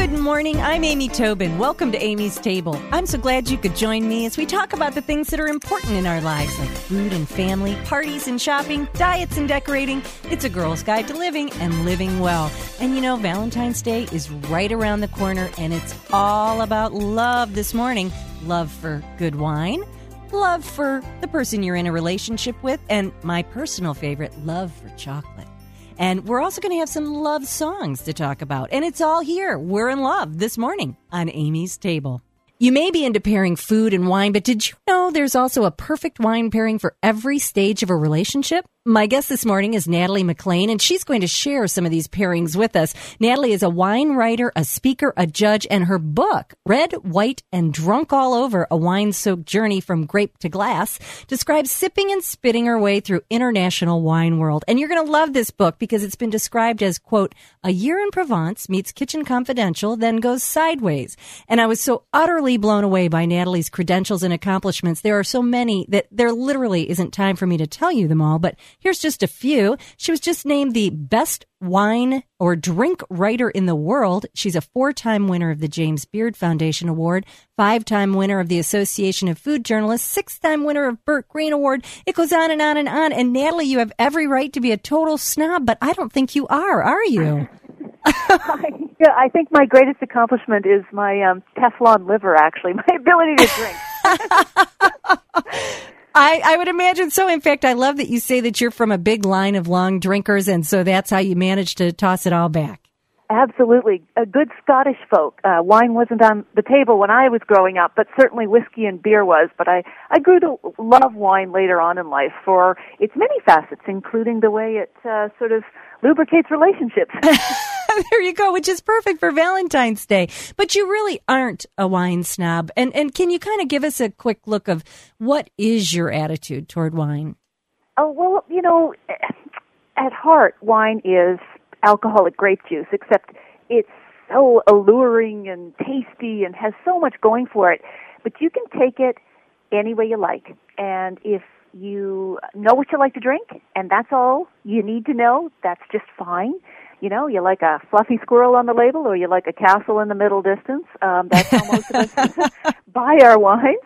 Good morning. I'm Amy Tobin. Welcome to Amy's Table. I'm so glad you could join me as we talk about the things that are important in our lives, like food and family, parties and shopping, diets and decorating. It's a girl's guide to living and living well. And you know, Valentine's Day is right around the corner, and it's all about love this morning. Love for good wine, love for the person you're in a relationship with, and my personal favorite, love for chocolate. And we're also going to have some love songs to talk about. And it's all here. We're in love this morning on Amy's Table. You may be into pairing food and wine, but did you know there's also a perfect wine pairing for every stage of a relationship? My guest this morning is Natalie McLean, and she's going to share some of these pairings with us. Natalie is a wine writer, a speaker, a judge, and her book, Red, White, and Drunk All Over, A Wine-Soaked Journey from Grape to Glass, describes sipping and spitting her way through international wine world. And you're going to love this book because it's been described as, quote, a year in Provence meets Kitchen Confidential, then goes sideways. And I was so utterly blown away by Natalie's credentials and accomplishments. There are so many that there literally isn't time for me to tell you them all, but here's just a few. She was just named the best wine or drink writer in the world. She's a 4-time winner of the James Beard Foundation Award, 5-time winner of the Association of Food Journalists, 6-time winner of Burt Green Award. It goes on and on and on. And Natalie, you have every right to be a total snob, but I don't think you are you? I think my greatest accomplishment is my Teflon liver, actually, my ability to drink. I would imagine so. In fact, I love that you say that you're from a big line of long drinkers, and so that's how you managed to toss it all back. Absolutely. A good Scottish folk. Wine wasn't on the table when I was growing up, but certainly whiskey and beer was. But I grew to love wine later on in life for its many facets, including the way it sort of lubricates relationships. There you go, which is perfect for Valentine's Day. But you really aren't a wine snob. And can you kind of give us a quick look of what is your attitude toward wine? Oh, well, you know, at heart, wine is alcoholic grape juice, except it's so alluring and tasty and has so much going for it. But you can take it any way you like. And if you know what you like to drink, and that's all you need to know, that's just fine. You know, you like a fluffy squirrel on the label, or you like a castle in the middle distance. That's how most of us buy our wines.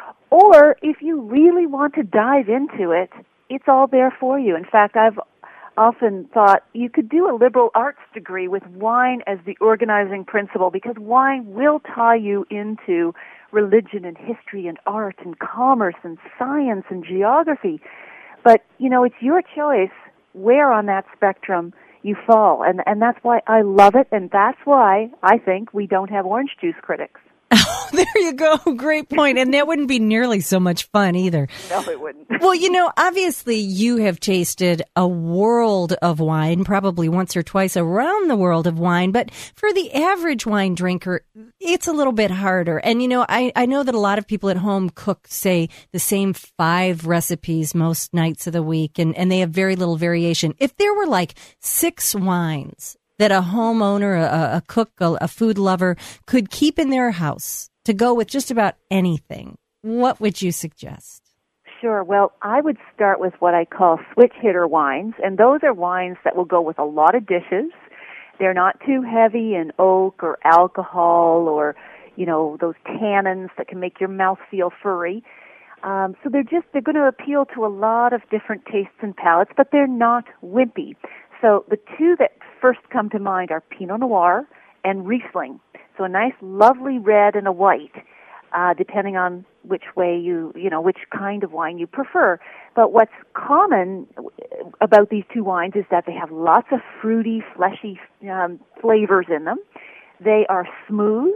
Or if you really want to dive into it, it's all there for you. In fact, I've often thought you could do a liberal arts degree with wine as the organizing principle, because wine will tie you into religion and history and art and commerce and science and geography. But, you know, it's your choice where on that spectrum you fall. And that's why I love it, and that's why I think we don't have orange juice critics. There you go. Great point. And that wouldn't be nearly so much fun either. No, it wouldn't. Well, you know, obviously you have tasted a world of wine, probably once or twice around the world of wine. But for the average wine drinker, it's a little bit harder. And, you know, I know that a lot of people at home cook, say, the same 5 recipes most nights of the week, and they have very little variation. If there were like 6 wines that a homeowner, a cook, a food lover could keep in their house to go with just about anything, what would you suggest? Sure. Well, I would start with what I call switch hitter wines, and those are wines that will go with a lot of dishes. They're not too heavy in oak or alcohol or, you know, those tannins that can make your mouth feel furry. So they're going to appeal to a lot of different tastes and palates, but they're not wimpy. So the 2 that first come to mind are Pinot Noir and Riesling. So a nice, lovely red and a white, depending on which way which kind of wine you prefer. But what's common about these 2 wines is that they have lots of fruity, fleshy flavors in them. They are smooth,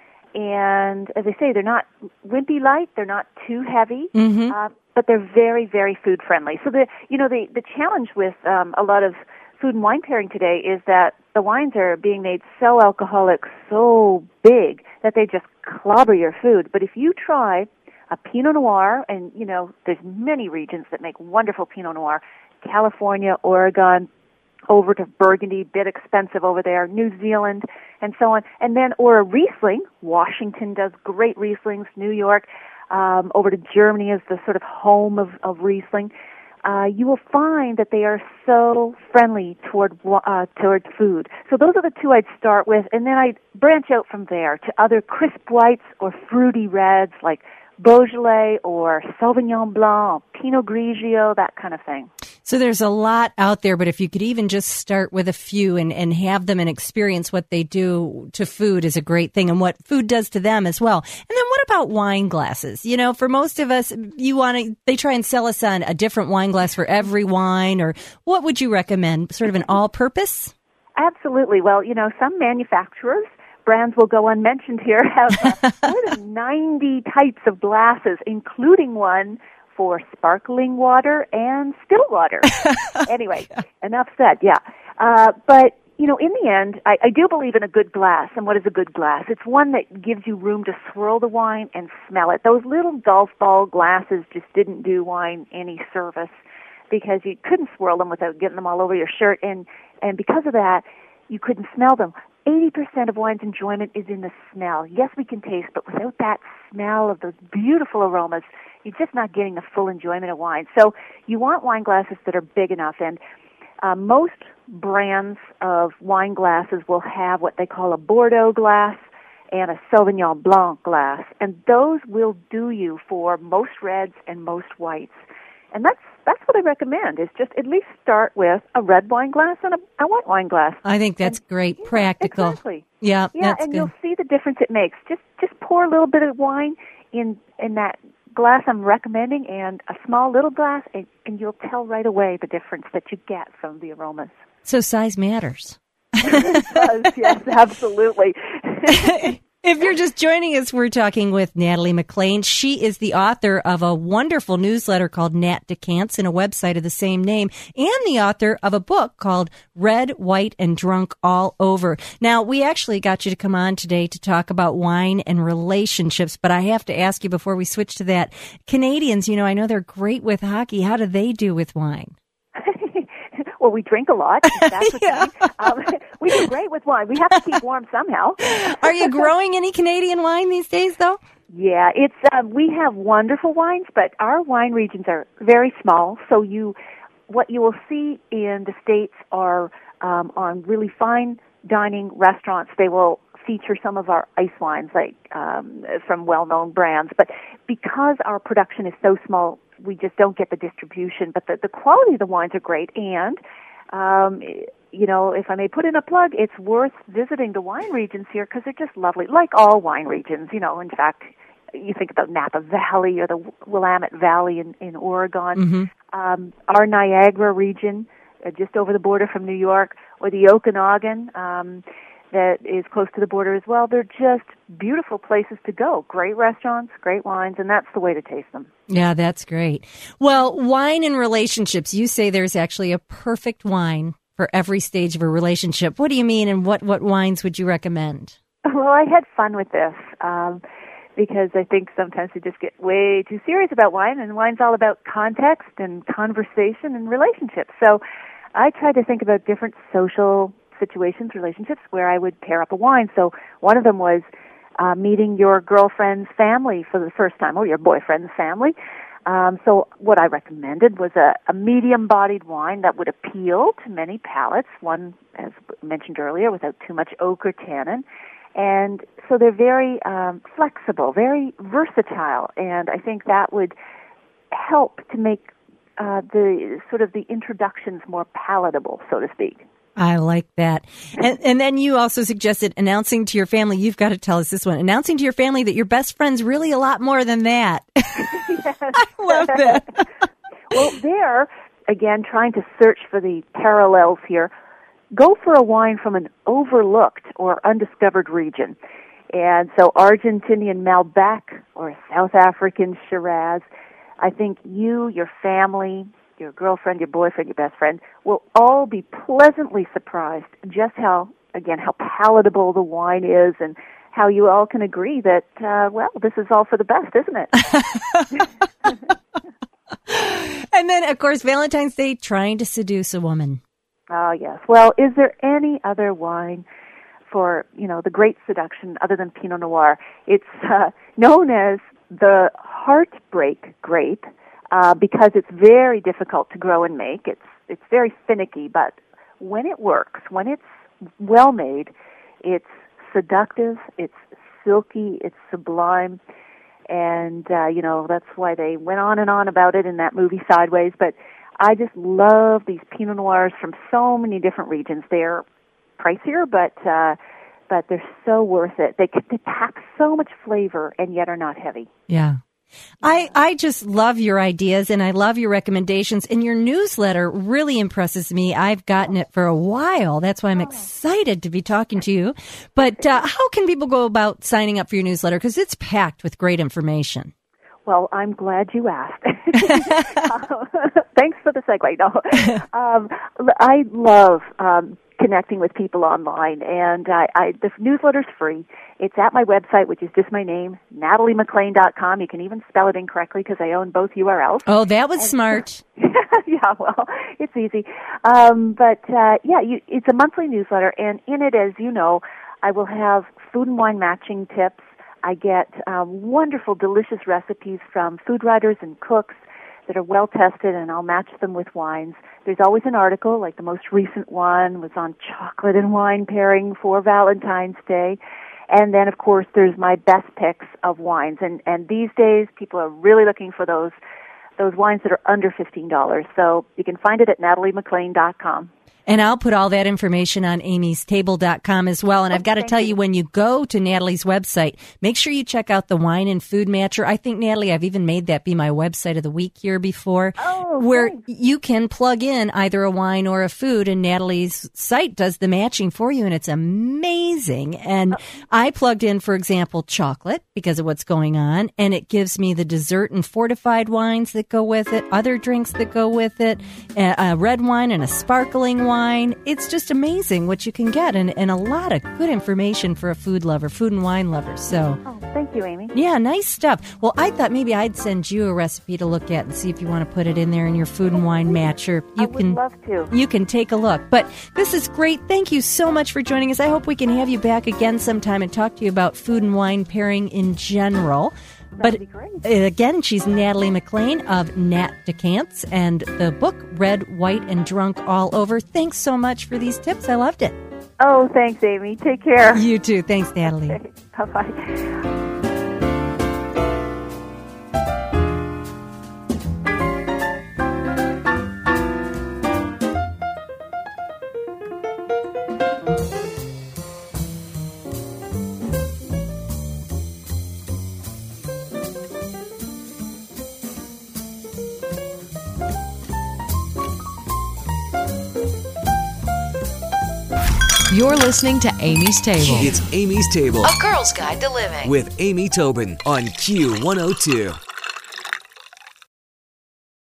and as I say, they're not wimpy light. They're not too heavy. Mm-hmm. But they're very, very food friendly. So the challenge with a lot of food and wine pairing today is that the wines are being made so alcoholic, so big, that they just clobber your food. But if you try a Pinot Noir, and, you know, there's many regions that make wonderful Pinot Noir, California, Oregon, over to Burgundy, bit expensive over there, New Zealand, and so on. And then, or a Riesling, Washington does great Rieslings, New York, over to Germany is the sort of home of Riesling. you will find that they are so friendly toward food. So those are the two I'd start with, and then I'd branch out from there to other crisp whites or fruity reds like Beaujolais or Sauvignon Blanc, Pinot Grigio, that kind of thing. So there's a lot out there, but if you could even just start with a few and have them and experience what they do to food is a great thing, and what food does to them as well. And then what about wine glasses? You know, for most of us, they try and sell us on a different wine glass for every wine, or what would you recommend? Sort of an all-purpose? Absolutely. Well, you know, some manufacturers, brands will go unmentioned here, have more than 90 types of glasses, including one for sparkling water and still water. Anyway, enough said, yeah. But, you know, in the end, I do believe in a good glass. And what is a good glass? It's one that gives you room to swirl the wine and smell it. Those little golf ball glasses just didn't do wine any service because you couldn't swirl them without getting them all over your shirt. And because of that, you couldn't smell them. 80% of wine's enjoyment is in the smell. Yes, we can taste, but without that smell of those beautiful aromas, you're just not getting the full enjoyment of wine. So you want wine glasses that are big enough, and most brands of wine glasses will have what they call a Bordeaux glass and a Sauvignon Blanc glass, and those will do you for most reds and most whites. And that's what I recommend, is just at least start with a red wine glass and a white wine glass. I think that's great, practical. Exactly. Yeah, that's and good. You'll see the difference it makes. Just pour a little bit of wine in that glass I'm recommending and a small little glass, and you'll tell right away the difference that you get from the aromas. So size matters. It does, yes, absolutely. If you're just joining us, we're talking with Natalie MacLean. She is the author of a wonderful newsletter called Nat Decants and a website of the same name, and the author of a book called Red, White, and Drunk All Over. Now, we actually got you to come on today to talk about wine and relationships, but I have to ask you before we switch to that, Canadians, you know, I know they're great with hockey. How do they do with wine? Well, we drink a lot. That's we do great with wine. We have to keep warm somehow. Are you growing any Canadian wine these days, though? Yeah, it's we have wonderful wines, but our wine regions are very small. So what you will see in the States are on really fine dining restaurants. They will feature some of our ice wines, like from well-known brands. But because our production is so small, we just don't get the distribution, but the quality of the wines are great. And, you know, if I may put in a plug, it's worth visiting the wine regions here because they're just lovely, like all wine regions. You know, in fact, you think about Napa Valley or the Willamette Valley in Oregon, our Niagara region, just over the border from New York, or the Okanagan, that is close to the border as well. They're just beautiful places to go. Great restaurants, great wines, and that's the way to taste them. Yeah, that's great. Well, wine and relationships, you say there's actually a perfect wine for every stage of a relationship. What do you mean, and what wines would you recommend? Well, I had fun with this because I think sometimes we just get way too serious about wine, and wine's all about context and conversation and relationships. So I tried to think about different social situations, relationships, where I would pair up a wine. So one of them was meeting your girlfriend's family for the first time, or your boyfriend's family. So what I recommended was a medium-bodied wine that would appeal to many palates, one, as mentioned earlier, without too much oak or tannin. And so they're very flexible, very versatile, and I think that would help to make the introductions more palatable, so to speak. I like that. And then you also suggested announcing to your family, you've got to tell us this one, announcing to your family that your best friend's really a lot more than that. Yes. I love that. Well, there, again, trying to search for the parallels here, go for a wine from an overlooked or undiscovered region. And so Argentinian Malbec or South African Shiraz, I think you, your family, your girlfriend, your boyfriend, your best friend will all be pleasantly surprised just how palatable the wine is, and how you all can agree that, this is all for the best, isn't it? And then, of course, Valentine's Day, trying to seduce a woman. Oh, yes. Well, is there any other wine for, the great seduction other than Pinot Noir? It's known as the heartbreak grape. because it's very difficult to grow and make. It's very finicky, but when it works, when it's well made, it's seductive, it's silky, it's sublime, and that's why they went on and on about it in that movie Sideways. But I just love these Pinot Noirs from so many different regions. They're pricier, but they're so worth it. They pack so much flavor and yet are not heavy. Yeah. I just love your ideas and I love your recommendations, and your newsletter really impresses me. I've gotten it for a while. That's why I'm excited to be talking to you. But how can people go about signing up for your newsletter? Because it's packed with great information. Well, I'm glad you asked. Thanks for the segue. No, I love connecting with people online, and the newsletter's free. It's at my website, which is just my name, NatalieMacLean.com. You can even spell it incorrectly because I own both URLs. Oh, that was smart. Yeah, well, it's easy. It's a monthly newsletter, and in it, as you know, I will have food and wine matching tips. I get wonderful, delicious recipes from food writers and cooks that are well tested, and I'll match them with wines. There's always an article, like the most recent one was on chocolate and wine pairing for Valentine's Day. And then, of course, there's my best picks of wines. And these days, people are really looking for those wines that are under $15. So you can find it at NatalieMacLean.com. And I'll put all that information on amystable.com as well. And I've got to tell you, when you go to Natalie's website, make sure you check out the Wine and Food Matcher. I think, Natalie, I've even made that be my website of the week here before, where you can plug in either a wine or a food, and Natalie's site does the matching for you, and it's amazing. And I plugged in, for example, chocolate because of what's going on, and it gives me the dessert and fortified wines that go with it, other drinks that go with it, a red wine and a sparkling wine. It's just amazing what you can get, and a lot of good information for a food lover, food and wine lover. So, thank you, Amy. Yeah, nice stuff. Well, I thought maybe I'd send you a recipe to look at and see if you want to put it in there in your food and wine matcher. I would love to. You can take a look. But this is great. Thank you so much for joining us. I hope we can have you back again sometime and talk to you about food and wine pairing in general. That'd be great. Again, she's Natalie MacLean of Nat Decants, and the book, Red, White, and Drunk All Over. Thanks so much for these tips. I loved it. Oh, thanks, Amy. Take care. You too. Thanks, Natalie. Okay. Bye-bye. You're listening to Amy's Table. It's Amy's Table. A Girl's Guide to Living. With Amy Tobin on Q102.